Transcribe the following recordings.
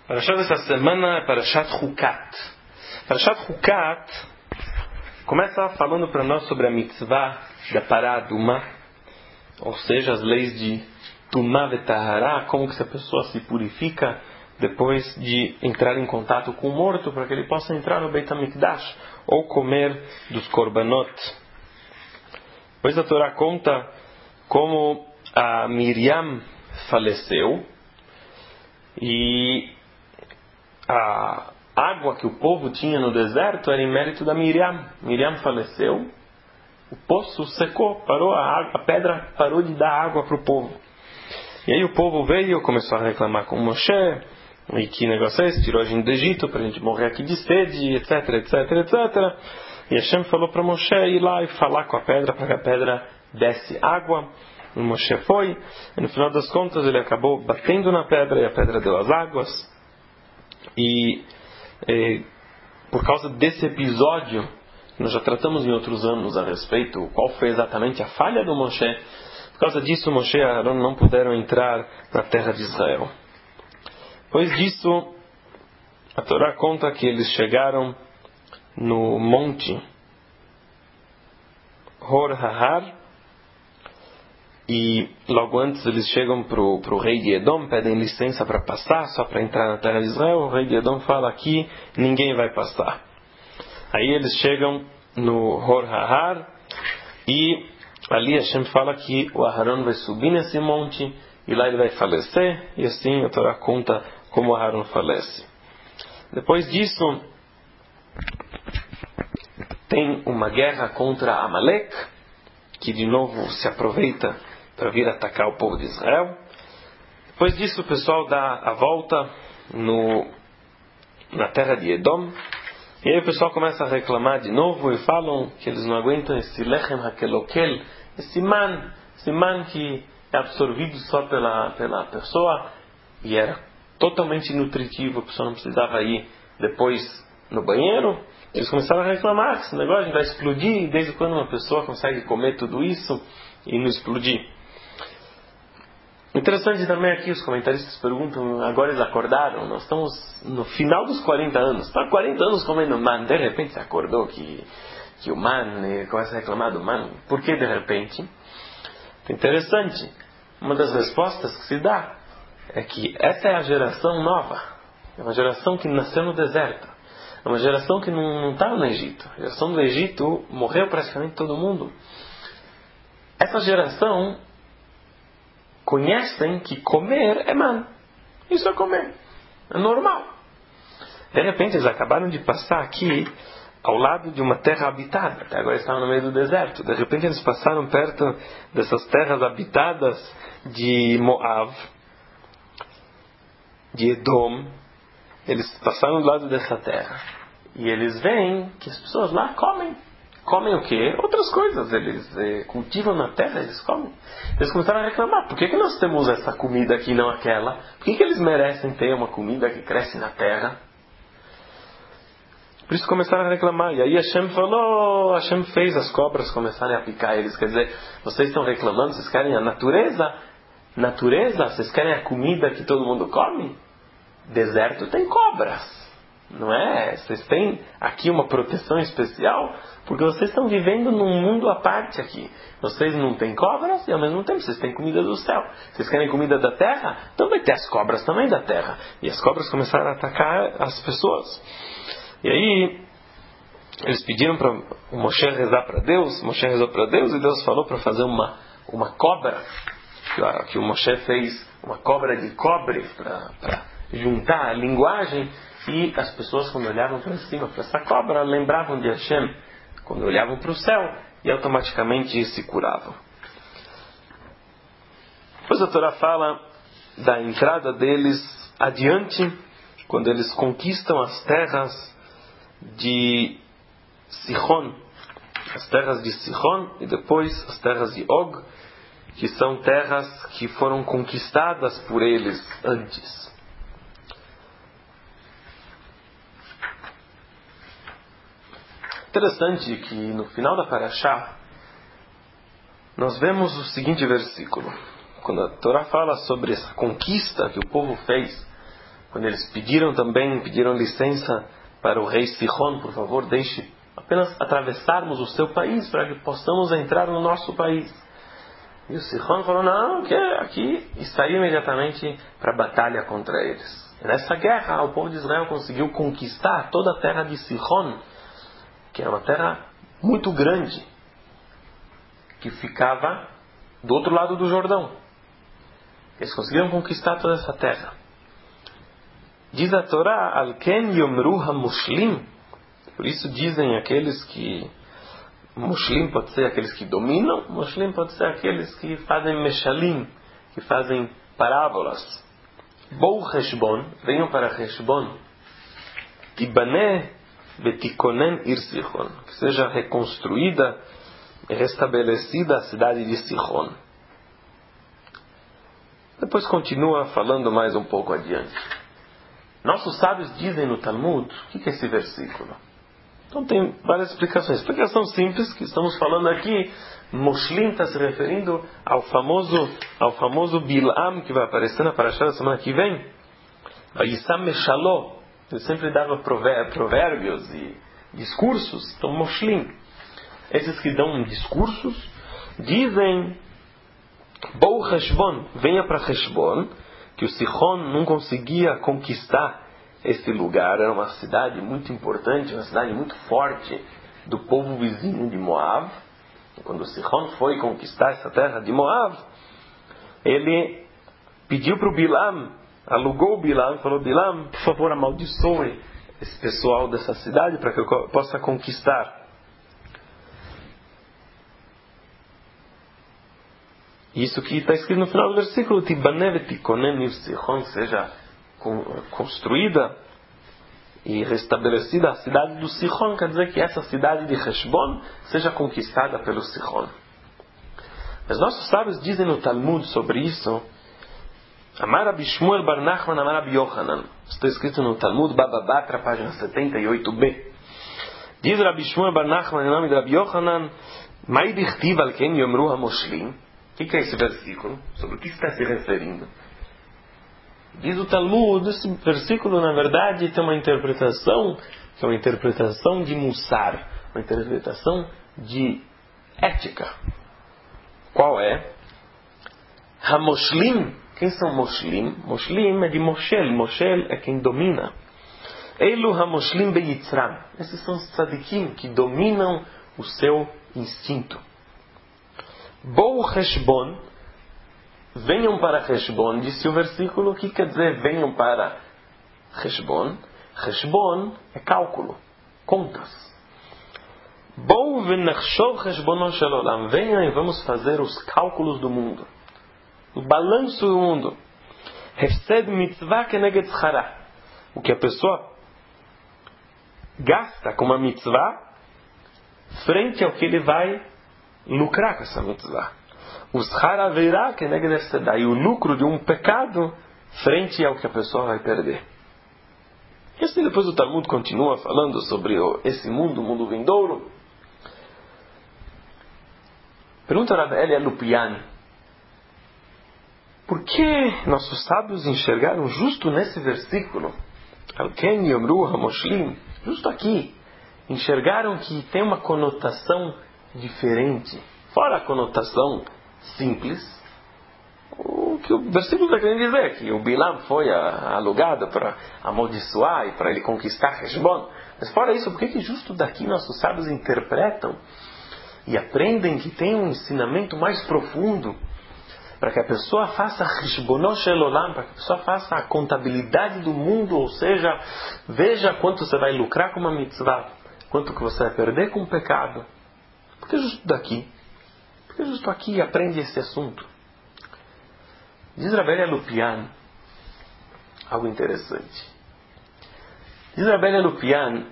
Parashat dessa semana é Parashat Hukat. Parashat Hukat começa falando para nós sobre a mitzvah da paraduma, ou seja, as leis de Tumá Vetahara, como que essa pessoa se purifica depois de entrar em contato com o morto, para que ele possa entrar no Beit HaMikdash ou comer dos korbanot. Depois a Torá conta como a Miriam faleceu e a água que o povo tinha no deserto era em mérito da Miriam. Miriam faleceu, o poço secou, parou a pedra parou de dar água para o povo. E aí o povo veio, começou a reclamar com Moshe, e que negócio é esse? Tirou a gente do Egito para a gente morrer aqui de sede, etc, etc, etc. E Hashem falou para Moshe ir lá e falar com a pedra para que a pedra desse água. E Moshe foi, e no final das contas ele acabou batendo na pedra e a pedra deu as águas. E por causa desse episódio, nós já tratamos em outros anos a respeito qual foi exatamente a falha do Moshe. Por causa disso, Moshe e Aaron não puderam entrar na terra de Israel. Depois disso, a Torá conta que eles chegaram no monte Hor Hahar, e logo antes eles chegam para o rei de Edom, pedem licença para passar, só para entrar na terra de Israel. O rei de Edom fala aqui, ninguém vai passar. Aí eles chegam no Hor Hahar, e ali Hashem fala que o Aharon vai subir nesse monte, e lá ele vai falecer, e assim a Torá conta como o Aharon falece. Depois disso, tem uma guerra contra Amalek, que de novo se aproveita para vir atacar o povo de Israel. Depois disso o pessoal dá a volta na terra de Edom. E aí o pessoal começa a reclamar de novo e falam que eles não aguentam esse lechem hakelokel, esse man que é absorvido só pela pessoa e era totalmente nutritivo, a pessoa não precisava ir depois no banheiro. Eles começaram a reclamar que esse negócio vai explodir, desde quando uma pessoa consegue comer tudo isso e não explodir. Interessante também aqui, os comentaristas perguntam, agora eles acordaram, nós estamos no final dos 40 anos, está 40 anos comendo man, de repente você acordou que o man, começa a reclamar do man, por que de repente? Interessante, uma das respostas que se dá é que essa é a geração nova, é uma geração que nasceu no deserto, é uma geração que não está no Egito, a geração do Egito morreu praticamente todo mundo. Essa geração conhecem que comer é man. Isso é comer. É normal. De repente eles acabaram de passar aqui ao lado de uma terra habitada. Até agora estavam no meio do deserto. De repente eles passaram perto dessas terras habitadas de Moav, de Edom. Eles passaram do lado dessa terra. E eles veem que as pessoas lá comem. Comem o quê? Outras coisas. Eles cultivam na terra, eles comem. Eles começaram a reclamar. Por que nós temos essa comida aqui e não aquela? Por que eles merecem ter uma comida que cresce na terra? Por isso começaram a reclamar. E aí Hashem fez as cobras começarem a picar eles. Quer dizer, vocês estão reclamando, vocês querem a natureza? Natureza? Vocês querem a comida que todo mundo come? Deserto tem cobras. Não é? Vocês têm aqui uma proteção especial porque vocês estão vivendo num mundo à parte aqui. Vocês não têm cobras e ao mesmo tempo vocês têm comida do céu. Vocês querem comida da terra? Então vai ter as cobras também da terra. E as cobras começaram a atacar as pessoas. E aí eles pediram para o Moshe rezar para Deus. Moshe rezou para Deus e Deus falou para fazer uma cobra. Que o Moshe fez uma cobra de cobre para juntar a linguagem. E as pessoas, quando olhavam para cima, para essa cobra, lembravam de Hashem, quando olhavam para o céu, e automaticamente se curavam. Depois a Torá fala da entrada deles adiante, quando eles conquistam as terras de Sihon, as terras de Sihon, e depois as terras de Og, que são terras que foram conquistadas por eles antes. Interessante que no final da Parashá nós vemos o seguinte versículo. Quando a Torá fala sobre essa conquista que o povo fez quando eles pediram licença para o rei Sihon, por favor, deixe apenas atravessarmos o seu país para que possamos entrar no nosso país. E o Sihon falou, não, que aqui, e saiu imediatamente para a batalha contra eles. E nessa guerra, o povo de Israel conseguiu conquistar toda a terra de Sihon, que era uma terra muito grande, que ficava do outro lado do Jordão. Eles conseguiram conquistar toda essa terra. Diz a Torá, Al-Ken Yomru HaMushlim, por isso dizem aqueles que, Mushlim pode ser aqueles que dominam, Mushlim pode ser aqueles que fazem Meshalim, que fazem parábolas. Bou Heshbon, venham para Heshbon, Tibaneh Betikonen Ir Sihon, que seja reconstruída e restabelecida a cidade de Sihon. Depois continua falando mais um pouco adiante. Nossos sábios dizem no Talmud, o que é esse versículo? Então tem várias explicações. Explicação simples que estamos falando aqui, Moshlim está se referindo ao famoso Bilam que vai aparecer na Parashá da semana que vem. Vayisam Meshaló, ele sempre dava provérbios e discursos. Então Moshlim, esses que dão discursos, dizem Bou Heshbon, venha para Heshbon, que o Sihon não conseguia conquistar esse lugar. Era uma cidade muito importante, uma cidade muito forte do povo vizinho de Moab. E quando o Sihon foi conquistar essa terra de Moab, ele pediu para o Bilam, alugou o Bilam, falou, Bilam, por favor, amaldiçoe esse pessoal dessa cidade para que eu possa conquistar. Isso que está escrito no final do versículo, Tibanev Tikonem Sihon, seja construída e restabelecida a cidade do Sihon, quer dizer que essa cidade de Heshbon seja conquistada pelo Sihon. Mas nossos sábios dizem no Talmud sobre isso, Amar Rabi Shmuel bar Nachman, Amar Rabi Yochanan. Está escrito no Talmud, Baba Batra, página 78b. Diz Rabi Shmuel bar Nachman, em nome de Rabi Yochanan, Mai dichtiv al ken yomru hamoshlim. O que é esse versículo? Sobre o que está se referindo? Diz o Talmud, esse versículo, na verdade, tem uma interpretação, que é uma interpretação de Mussar, uma interpretação de ética. Qual é? Hamoshlim. Quem são Moshlim? Moshlim é de Moshel. Moshel é quem domina. Eilu Hamoshlim Beyitzram. Esses são os tzadikim que dominam o seu instinto. Bou Heshbon, venham para Heshbon, disse o versículo. O que quer dizer venham para Heshbon? Heshbon é cálculo, contas. Bou Venachshov Heshbonon Shel Olam, venham e vamos fazer os cálculos do mundo, o balanço do mundo. Hefsed mitzvah keneged tzchara, o que a pessoa gasta com uma mitzvah frente ao que ele vai lucrar com essa mitzvah. Os haraverá que negressedá, e o lucro de um pecado frente ao que a pessoa vai perder. E assim depois o Talmud continua falando sobre esse mundo, o mundo vindouro. Pergunta a Rav Elia Lupian, por que nossos sábios enxergaram justo nesse versículo, Al-Ken Yomru HaMoshlim, justo aqui, enxergaram que tem uma conotação diferente, fora a conotação simples, o que o versículo está querendo dizer, que o Bilam foi alugado para amaldiçoar e para ele conquistar Heshbon. Mas fora isso, por que justo daqui nossos sábios interpretam e aprendem que tem um ensinamento mais profundo para que a pessoa faça Heshbonon Shel Olam, para que a pessoa faça a contabilidade do mundo, ou seja, veja quanto você vai lucrar com uma mitzvah, quanto que você vai perder com um pecado. Por que justo daqui? Por que justo aqui aprende esse assunto? Diz Rabelia Lupian algo interessante. Diz Rabelia Lupian,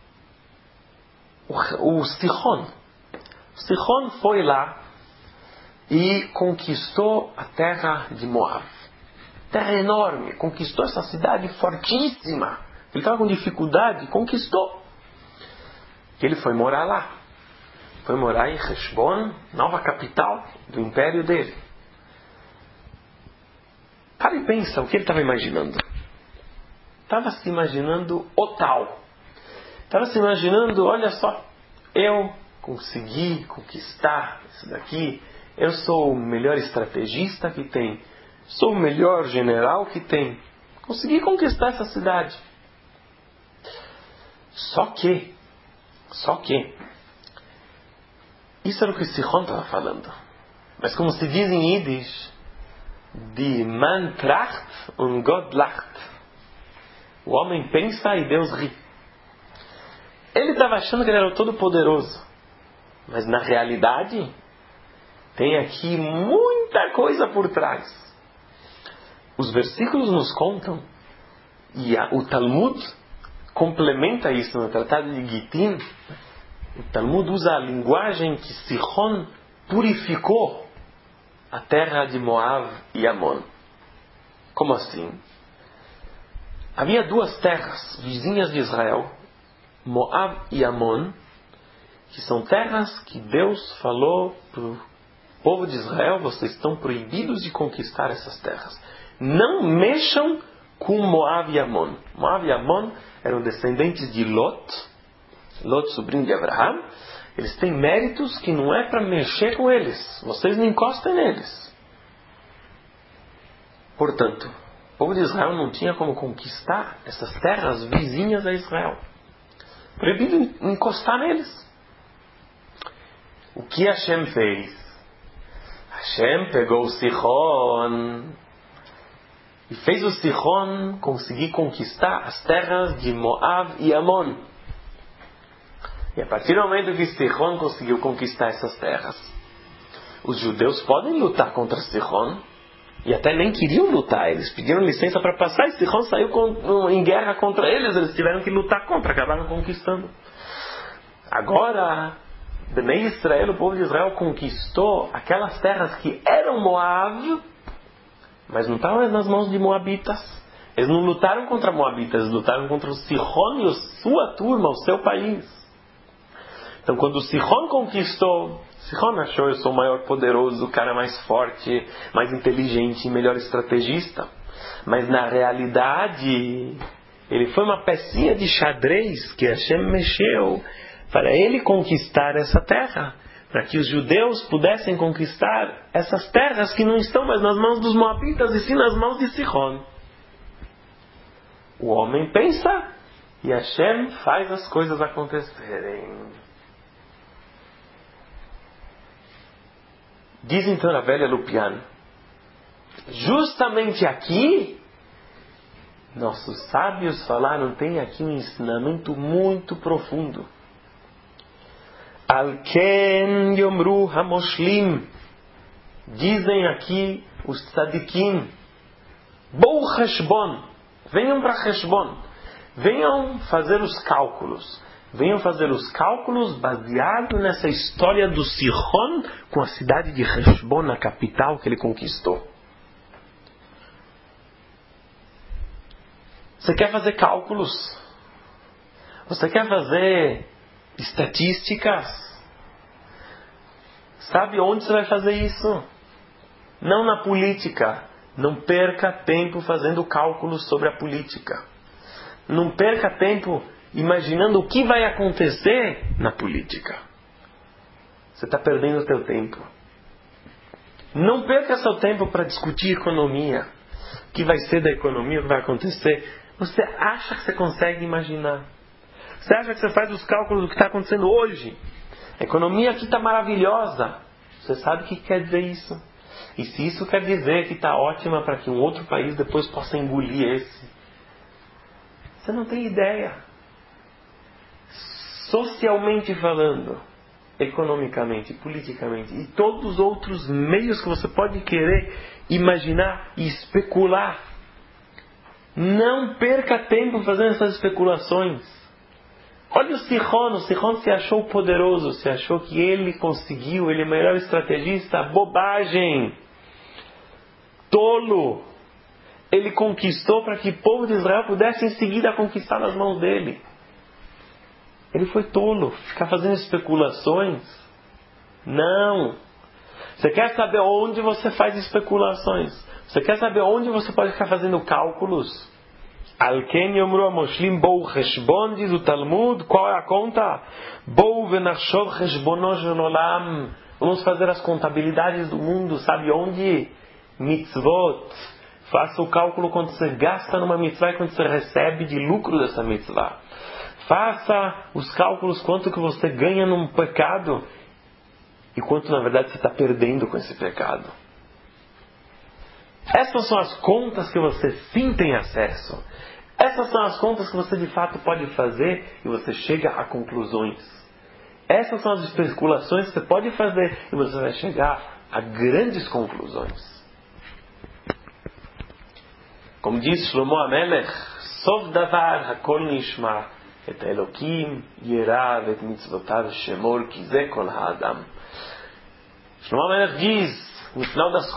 o Sihon foi lá e conquistou a terra de Moab. Terra enorme, conquistou essa cidade fortíssima. Ele estava com dificuldade, conquistou. E ele foi morar lá. Foi morar em Heshbon, nova capital do império dele. Para e pensa o que ele estava imaginando. estava se imaginando o tal. Estava se imaginando, olha só, eu consegui conquistar isso daqui, eu sou o melhor estrategista que tem, sou o melhor general que tem, consegui conquistar essa cidade. Só que, isso era o que Sihon estava falando. Mas como se diz em Yiddish, die man tracht und Gott lacht. O homem pensa e Deus ri. Ele estava achando que ele era o todo-poderoso. Mas na realidade, tem aqui muita coisa por trás. Os versículos nos contam, e o Talmud complementa isso no Tratado de Gittin. O Talmud usa a linguagem que Sihon purificou a terra de Moab e Amon. Como assim? Havia duas terras vizinhas de Israel, Moab e Amon, que são terras que Deus falou para o povo de Israel: vocês estão proibidos de conquistar essas terras. Não mexam com Moab e Amon. Moab e Amon eram descendentes de Lot, sobrinho de Abraham. Eles têm méritos que não é para mexer com eles. Vocês não encostem neles. Portanto, o povo de Israel não tinha como conquistar essas terras vizinhas a Israel. Proibido encostar neles. O que Hashem fez? Hashem pegou o Sihon e fez o Sihon conseguir conquistar as terras de Moab e Amon. E a partir do momento que Sihon conseguiu conquistar essas terras, os judeus podem lutar contra Sihon, e até nem queriam lutar. Eles pediram licença para passar e Sihon saiu em guerra contra eles. Eles tiveram que lutar contra, acabaram conquistando. Agora, Bnei Israel, o povo de Israel, conquistou aquelas terras que eram Moab, mas não estavam nas mãos de Moabitas. Eles não lutaram contra Moabitas, eles lutaram contra o Sihon e a sua turma, o seu país. Então, quando o Sihon conquistou, Sihon achou: eu sou o maior poderoso, o cara mais forte, mais inteligente, melhor estrategista. Mas na realidade, ele foi uma pecinha de xadrez que Hashem mexeu para ele conquistar essa terra, para que os judeus pudessem conquistar essas terras que não estão mais nas mãos dos Moabitas, e sim nas mãos de Sihon. O homem pensa e Hashem faz as coisas acontecerem. Diz então a velha Lupian: justamente aqui, nossos sábios falaram, tem aqui um ensinamento muito profundo. Al-Ken Yomru Hamoshlim, dizem aqui os tzadikim, Bou Heshbon, venham para Heshbon, venham fazer os cálculos. Venham fazer os cálculos baseado nessa história do Sihon com a cidade de Heshbon, a capital que ele conquistou. Você quer fazer cálculos? Você quer fazer estatísticas? Sabe onde você vai fazer isso? Não na política. Não perca tempo fazendo cálculos sobre a política. Não perca tempo imaginando o que vai acontecer na política. Você está perdendo o teu tempo. Não perca seu tempo para discutir economia. O que vai ser da economia, o que vai acontecer. Você acha que você consegue imaginar? Você acha que você faz os cálculos do que está acontecendo hoje? A economia aqui está maravilhosa. Você sabe o que quer dizer isso? E se isso quer dizer que está ótima para que um outro país depois possa engolir esse? Você não tem ideia. Socialmente falando, economicamente, politicamente e todos os outros meios que você pode querer imaginar e especular. Não perca tempo fazendo essas especulações. Olha o Sihon se achou poderoso, se achou que ele conseguiu, ele é o melhor estrategista. Bobagem! Tolo! Ele conquistou para que o povo de Israel pudesse em seguida conquistar nas mãos dele. Ele foi tolo. Ficar fazendo especulações? Não! Você quer saber onde você faz especulações? Você quer saber onde você pode ficar fazendo cálculos? Alken yomru amoshlim bou cheshbon, diz o Talmud. Qual é a conta? Bou venachshov cheshbono shel olam. Vamos fazer as contabilidades do mundo. Sabe onde? Mitzvot. Faça o cálculo quanto você gasta numa mitzvah e quanto você recebe de lucro dessa mitzvah. Faça os cálculos quanto que você ganha num pecado e quanto na verdade você está perdendo com esse pecado. Essas são as contas que você sim tem acesso. Essas são as contas que você de fato pode fazer e você chega a conclusões. Essas são as especulações que você pode fazer e você vai chegar a grandes conclusões. Como diz Shlomo HaMelech, Sof davar hakol nishma et Elokim yerav et mitzvotav shemor ki ze kol ha'adam. Shlomo HaMelech diz, no final das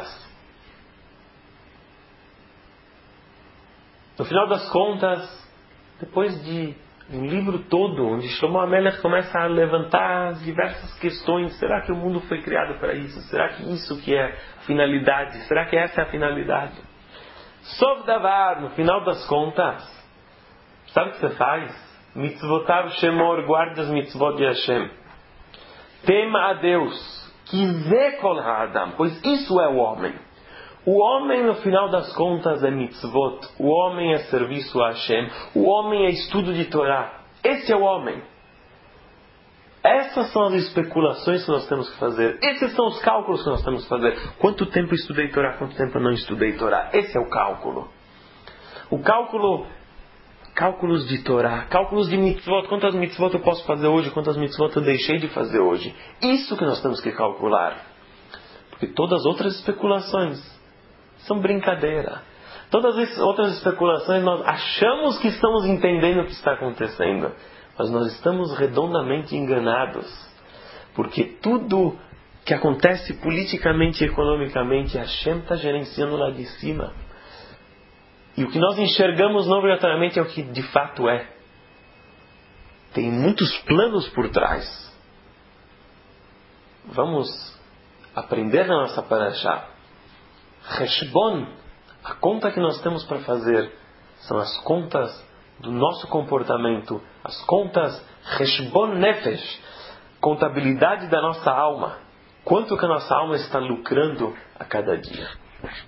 contas, depois de um livro todo, onde Shlomo HaMelech começa a levantar as diversas questões, será que o mundo foi criado para isso? Será que isso que é a finalidade? Será que essa é a finalidade? Sof davar, no final das contas, sabe o que você faz? Mitzvotav shemor, guarda as mitzvot de Hashem. Tema a Deus, kizeh kol ha'adam, pois isso é o homem. O homem, no final das contas, é mitzvot. O homem é serviço a Hashem. O homem é estudo de Torá. Esse é o homem. Essas são as especulações que nós temos que fazer. Esses são os cálculos que nós temos que fazer. Quanto tempo eu estudei Torá? Quanto tempo eu não estudei Torá? Esse é o cálculo. O cálculo... Cálculos de Torá. Cálculos de mitzvot. Quantas mitzvot eu posso fazer hoje? Quantas mitzvot eu deixei de fazer hoje? Isso que nós temos que calcular. Porque todas as outras especulações são brincadeira. Todas as outras especulações nós achamos que estamos entendendo o que está acontecendo. Mas nós estamos redondamente enganados. Porque tudo que acontece politicamente e economicamente, Hashem está gerenciando lá de cima. E o que nós enxergamos não obrigatoriamente é o que de fato é. Tem muitos planos por trás. Vamos aprender na nossa parashá. Cheshbon, a conta que nós temos para fazer, são as contas do nosso comportamento, as contas Cheshbon Nefesh, contabilidade da nossa alma. Quanto que a nossa alma está lucrando a cada dia.